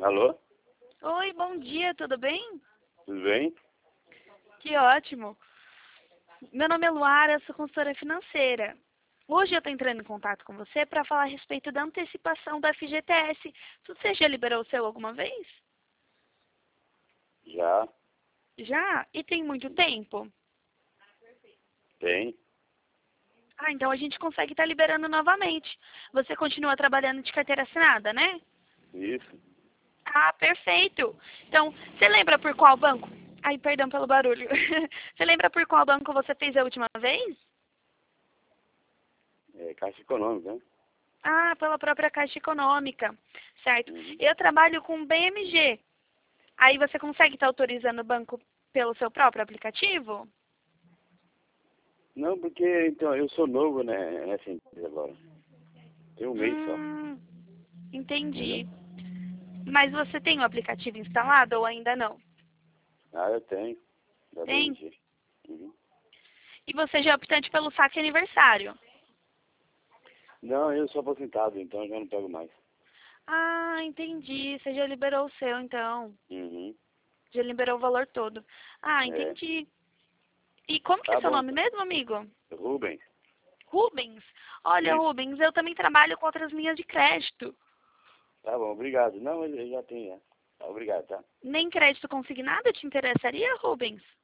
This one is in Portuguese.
Alô? Oi, bom dia, tudo bem? Tudo bem? Que ótimo. Meu nome é Luara, sou consultora financeira. Hoje eu estou entrando em contato com você para falar a respeito da antecipação da FGTS. Você já liberou o seu alguma vez? Já. Já? E tem muito tempo? Tem. Ah, então a gente consegue estar liberando novamente. Você continua trabalhando de carteira assinada, né? Isso. Ah, perfeito. Então, você lembra por qual banco? Ai, perdão pelo barulho. Você lembra por qual banco você fez a última vez? É Caixa Econômica, né? Ah, pela própria Caixa Econômica, certo? Uhum. Eu trabalho com BMG. Aí você consegue estar autorizando o banco pelo seu próprio aplicativo? Não, porque então eu sou novo, né, nessa empresa agora. Tem um mês só. Entendeu? Entendi. Mas você tem o aplicativo instalado ou ainda não? Ah, eu tenho. Da Tem? BMG. Uhum. E você já é optante pelo saque aniversário? Não, eu sou aposentado, então eu já não pego mais. Ah, entendi. Você já liberou o seu, então. Uhum. Já liberou o valor todo. Ah, É. entendi. E como que é Tá seu bom, nome então. mesmo, amigo? Rubens. Rubens. Olha, Isso. Rubens, eu também trabalho com outras linhas de crédito. Tá bom, obrigado. Não, eu já tenho, né? Tá, obrigado, tá? Nem crédito consignado te interessaria, Rubens?